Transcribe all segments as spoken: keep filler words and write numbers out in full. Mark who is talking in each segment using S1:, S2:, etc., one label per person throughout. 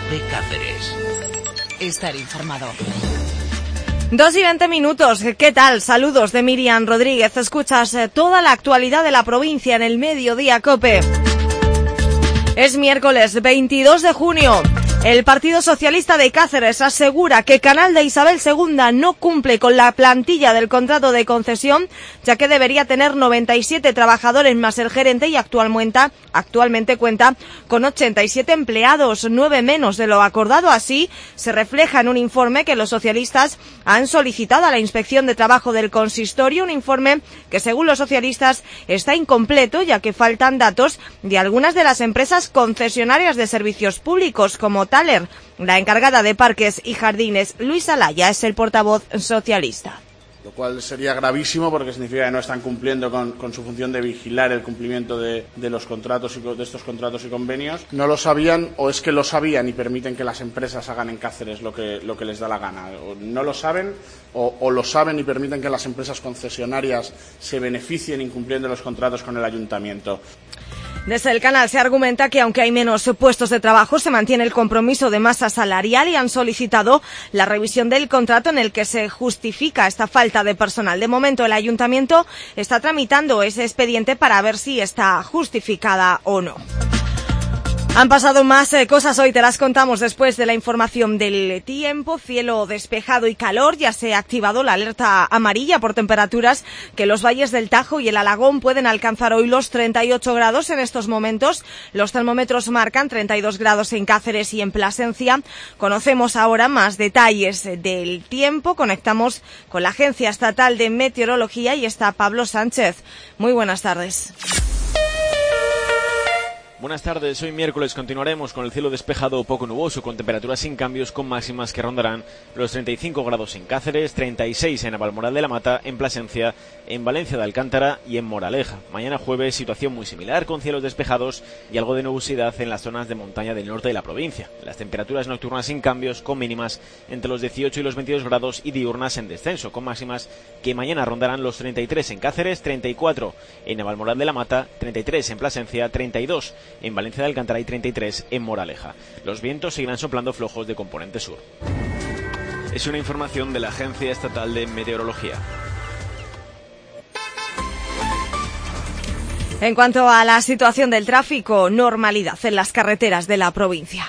S1: de Cáceres.
S2: Estar informado. Dos y veinte minutos. ¿Qué tal? Saludos de Miriam Rodríguez. Escuchas toda la actualidad de la provincia en el Mediodía COPE. Es miércoles veintidós de junio. El Partido Socialista de Cáceres asegura que Canal de Isabel segunda no cumple con la plantilla del contrato de concesión, ya que debería tener noventa y siete trabajadores más el gerente y actualmente, actualmente cuenta con ochenta y siete empleados, nueve menos de lo acordado. Así se refleja en un informe que los socialistas han solicitado a la Inspección de Trabajo del Consistorio, un informe que según los socialistas está incompleto, ya que faltan datos de algunas de las empresas concesionarias de servicios públicos como Thaler. La encargada de Parques y Jardines, Luisa Laya, es el portavoz socialista.
S3: Lo cual sería gravísimo porque significa que no están cumpliendo con, con su función de vigilar el cumplimiento de, de los contratos y de estos contratos y convenios. No lo sabían o es que lo sabían y permiten que las empresas hagan en Cáceres lo que, lo que les da la gana. O no lo saben o, o lo saben y permiten que las empresas concesionarias se beneficien incumpliendo los contratos con el ayuntamiento.
S2: Desde el canal se argumenta que aunque hay menos puestos de trabajo, se mantiene el compromiso de masa salarial y han solicitado la revisión del contrato en el que se justifica esta falta de personal. De momento, el ayuntamiento está tramitando ese expediente para ver si está justificada o no. Han pasado más eh, cosas hoy, te las contamos después de la información del tiempo. Cielo despejado y calor, ya se ha activado la alerta amarilla por temperaturas que los valles del Tajo y el Alagón pueden alcanzar hoy los treinta y ocho grados en estos momentos. Los termómetros marcan treinta y dos grados en Cáceres y en Plasencia. Conocemos ahora más detalles del tiempo. Conectamos con la Agencia Estatal de Meteorología y está Pablo Sánchez. Muy buenas tardes.
S4: Buenas tardes, hoy miércoles continuaremos con el cielo despejado o poco nuboso, con temperaturas sin cambios, con máximas que rondarán los treinta y cinco grados en Cáceres, treinta y seis en Navalmoral de la Mata, en Plasencia, en Valencia de Alcántara y en Moraleja. Mañana jueves, situación muy similar, con cielos despejados y algo de nubosidad en las zonas de montaña del norte de la provincia. Las temperaturas nocturnas sin cambios, con mínimas entre los dieciocho y los veintidós grados y diurnas en descenso, con máximas que mañana rondarán los treinta y tres en Cáceres, treinta y cuatro en Navalmoral de la Mata, treinta y tres en Plasencia, treinta y dos en Valencia de Alcántara y treinta y tres en Moraleja. Los vientos seguirán soplando flojos de componente sur. Es una información de la Agencia Estatal de Meteorología.
S2: En cuanto a la situación del tráfico, normalidad en las carreteras de la provincia.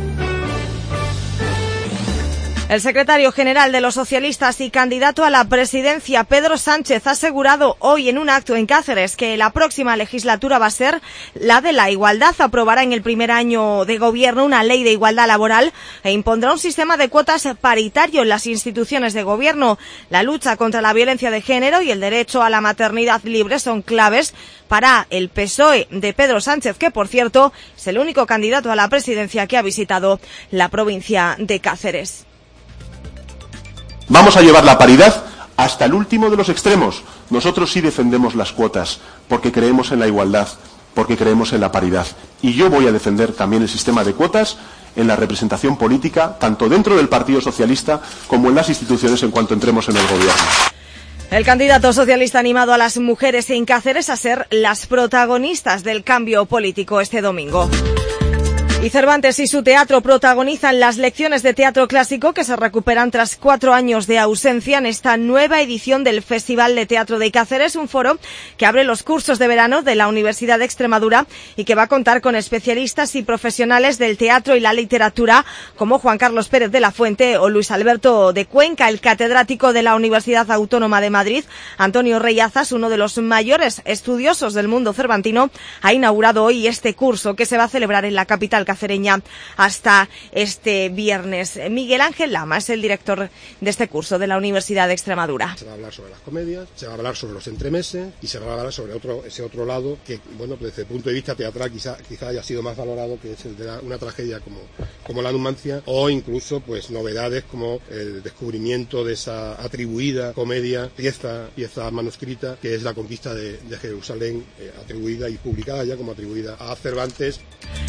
S2: El secretario general de los socialistas y candidato a la presidencia, Pedro Sánchez, ha asegurado hoy en un acto en Cáceres que la próxima legislatura va a ser la de la igualdad. Aprobará en el primer año de gobierno una ley de igualdad laboral e impondrá un sistema de cuotas paritario en las instituciones de gobierno. La lucha contra la violencia de género y el derecho a la maternidad libre son claves para el P S O E de Pedro Sánchez, que por cierto es el único candidato a la presidencia que ha visitado la provincia de Cáceres.
S5: Vamos a llevar la paridad hasta el último de los extremos. Nosotros sí defendemos las cuotas, porque creemos en la igualdad, porque creemos en la paridad. Y yo voy a defender también el sistema de cuotas en la representación política, tanto dentro del Partido Socialista como en las instituciones en cuanto entremos en el gobierno.
S2: El candidato socialista ha animado a las mujeres en Cáceres a ser las protagonistas del cambio político este domingo. Y Cervantes y su teatro protagonizan las lecciones de teatro clásico que se recuperan tras cuatro años de ausencia en esta nueva edición del Festival de Teatro de Cáceres, un foro que abre los cursos de verano de la Universidad de Extremadura y que va a contar con especialistas y profesionales del teatro y la literatura como Juan Carlos Pérez de la Fuente o Luis Alberto de Cuenca. El catedrático de la Universidad Autónoma de Madrid, Antonio Reyazas, uno de los mayores estudiosos del mundo cervantino, ha inaugurado hoy este curso que se va a celebrar en la capital cacereña hasta este viernes. Miguel Ángel Lama es el director de este curso de la Universidad de Extremadura.
S6: Se va a hablar sobre las comedias, se va a hablar sobre los entremeses y se va a hablar sobre otro, ese otro lado que, bueno, desde el punto de vista teatral quizá, quizá haya sido más valorado, que es el de la, una tragedia como, como la Numancia, o incluso pues novedades como el descubrimiento de esa atribuida comedia, pieza, pieza manuscrita, que es La conquista de, de Jerusalén, eh, atribuida y publicada ya como atribuida a Cervantes.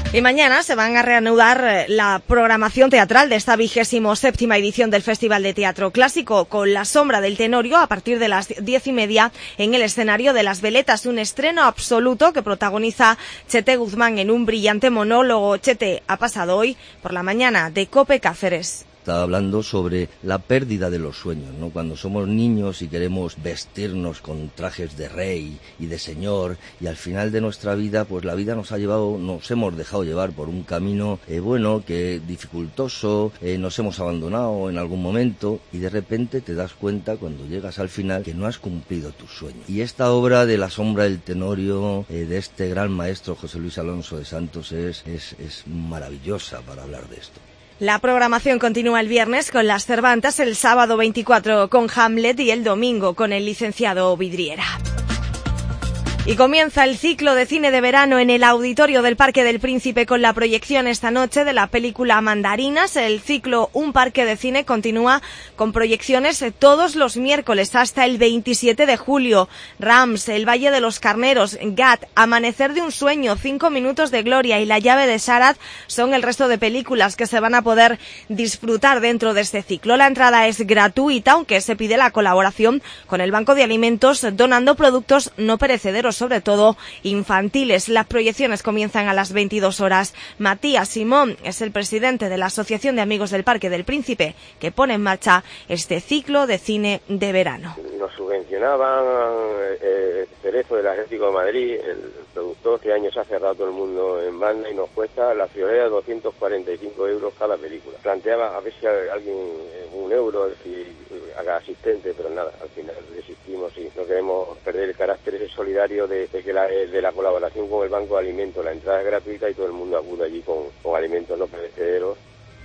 S2: Y mañana se van a reanudar la programación teatral de esta vigésimo séptima edición del Festival de Teatro Clásico, con La Sombra del Tenorio a partir de las diez y media en el escenario de Las Veletas, un estreno absoluto que protagoniza Chete Guzmán en un brillante monólogo. Chete ha pasado hoy por la mañana de COPE Cáceres.
S1: Estaba hablando sobre la pérdida de los sueños, ¿no? Cuando somos niños y queremos vestirnos con trajes de rey y de señor, y al final de nuestra vida, pues la vida nos ha llevado, nos hemos dejado llevar por un camino, eh, bueno, que dificultoso, eh, nos hemos abandonado en algún momento, y de repente te das cuenta cuando llegas al final que no has cumplido tus sueños. Y esta obra de La Sombra del Tenorio, eh, de este gran maestro José Luis Alonso de Santos, es, es, es maravillosa para hablar de esto.
S2: La programación continúa el viernes con Las Cervantas, el sábado veinticuatro con Hamlet y el domingo con El licenciado Vidriera. Y comienza el ciclo de cine de verano en el auditorio del Parque del Príncipe con la proyección esta noche de la película Mandarinas. El ciclo Un Parque de Cine continúa con proyecciones todos los miércoles hasta el veintisiete de julio. Rams, El Valle de los Carneros, Gat, Amanecer de un Sueño, Cinco Minutos de Gloria y La Llave de Sarat son el resto de películas que se van a poder disfrutar dentro de este ciclo. La entrada es gratuita, aunque se pide la colaboración con el Banco de Alimentos donando productos no perecederos, sobre todo infantiles. Las proyecciones comienzan a las veintidós horas. Matías Simón es el presidente de la Asociación de Amigos del Parque del Príncipe, que pone en marcha este ciclo de cine de verano.
S7: Nos subvencionaban eh, Cerezo del Atlético de Madrid, el productor, que años ha cerrado todo el mundo en banda, y nos cuesta la friolera doscientos cuarenta y cinco euros cada película. Planteaba a ver si alguien un euro si haga asistente, pero nada, al final desistimos y no queremos perder el carácter solidario de, de que la, de la colaboración con el Banco de Alimentos. La entrada es gratuita y todo el mundo acude allí con, con alimentos no perecederos.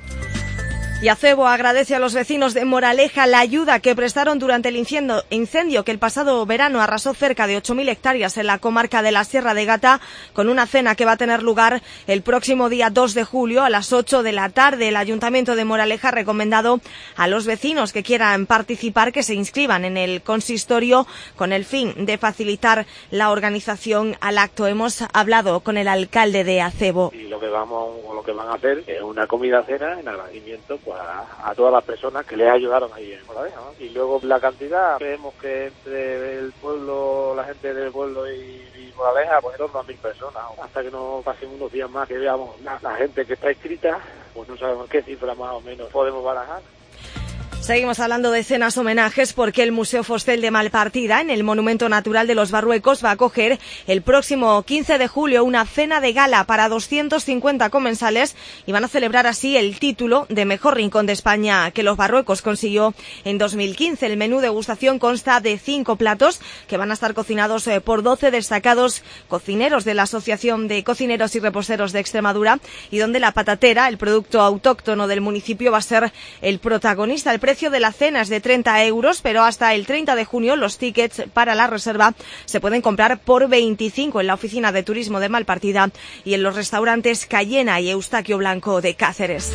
S2: Y Acebo agradece a los vecinos de Moraleja la ayuda que prestaron durante el incendio, incendio que el pasado verano arrasó cerca de ocho mil hectáreas en la comarca de la Sierra de Gata, con una cena que va a tener lugar el próximo día dos de julio a las ocho de la tarde. El Ayuntamiento de Moraleja ha recomendado a los vecinos que quieran participar que se inscriban en el consistorio con el fin de facilitar la organización al acto. Hemos hablado con el alcalde de Acebo.
S8: Y lo que vamos, lo que van a hacer es una comida cena en agradecimiento pues, a, a todas las personas que les ayudaron ahí en Moraleja, ¿no? Y luego la cantidad, creemos que entre el pueblo, la gente del pueblo y, y Moraleja, pues en torno a mil personas. Hasta que no pasen unos días más que veamos la, la gente que está inscrita, pues no sabemos qué cifra más o menos podemos barajar.
S2: Seguimos hablando de cenas homenajes porque el Museo Fostel de Malpartida, en el Monumento Natural de los Barruecos, va a acoger el próximo quince de julio una cena de gala para doscientos cincuenta comensales y van a celebrar así el título de Mejor Rincón de España que los Barruecos consiguió en dos mil quince. El menú degustación consta de cinco platos que van a estar cocinados por doce destacados cocineros de la Asociación de Cocineros y Reposteros de Extremadura, y donde la patatera, el producto autóctono del municipio, va a ser el protagonista. El precio de la cena es de treinta euros, pero hasta el treinta de junio los tickets para la reserva se pueden comprar por veinticinco en la oficina de turismo de Malpartida y en los restaurantes Cayena y Eustaquio Blanco de Cáceres.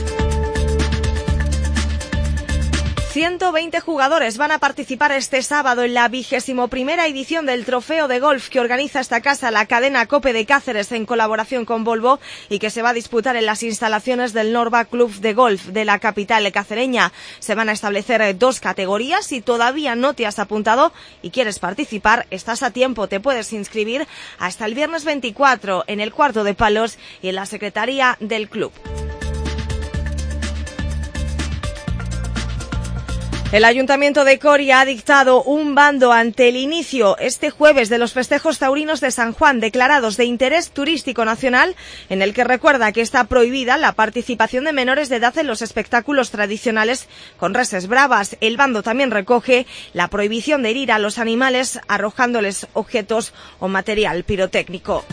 S2: ciento veinte jugadores van a participar este sábado en la vigésimo primera edición del Trofeo de Golf que organiza esta casa, la cadena COPE de Cáceres, en colaboración con Volvo, y que se va a disputar en las instalaciones del Norba Club de Golf de la capital cacereña. Se van a establecer dos categorías. Si todavía no te has apuntado y quieres participar, estás a tiempo. Te puedes inscribir hasta el viernes veinticuatro en el Cuarto de Palos y en la secretaría del club. El Ayuntamiento de Coria ha dictado un bando ante el inicio este jueves de los festejos taurinos de San Juan, declarados de interés turístico nacional, en el que recuerda que está prohibida la participación de menores de edad en los espectáculos tradicionales con reses bravas. El bando también recoge la prohibición de herir a los animales arrojándoles objetos o material pirotécnico.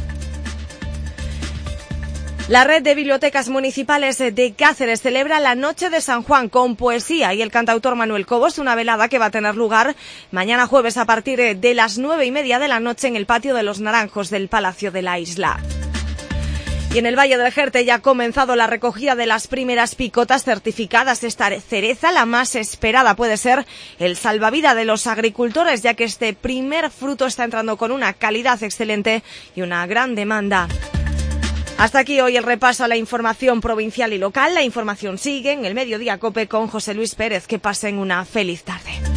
S2: La Red de Bibliotecas Municipales de Cáceres celebra la Noche de San Juan con poesía y el cantautor Manuel Cobos, una velada que va a tener lugar mañana jueves a partir de las nueve y media de la noche en el patio de los Naranjos del Palacio de la Isla. Y en el Valle del Jerte ya ha comenzado la recogida de las primeras picotas certificadas. Esta cereza, la más esperada, puede ser el salvavidas de los agricultores, ya que este primer fruto está entrando con una calidad excelente y una gran demanda. Hasta aquí hoy el repaso a la información provincial y local. La información sigue en el Mediodía COPE con José Luis Pérez. Que pasen una feliz tarde.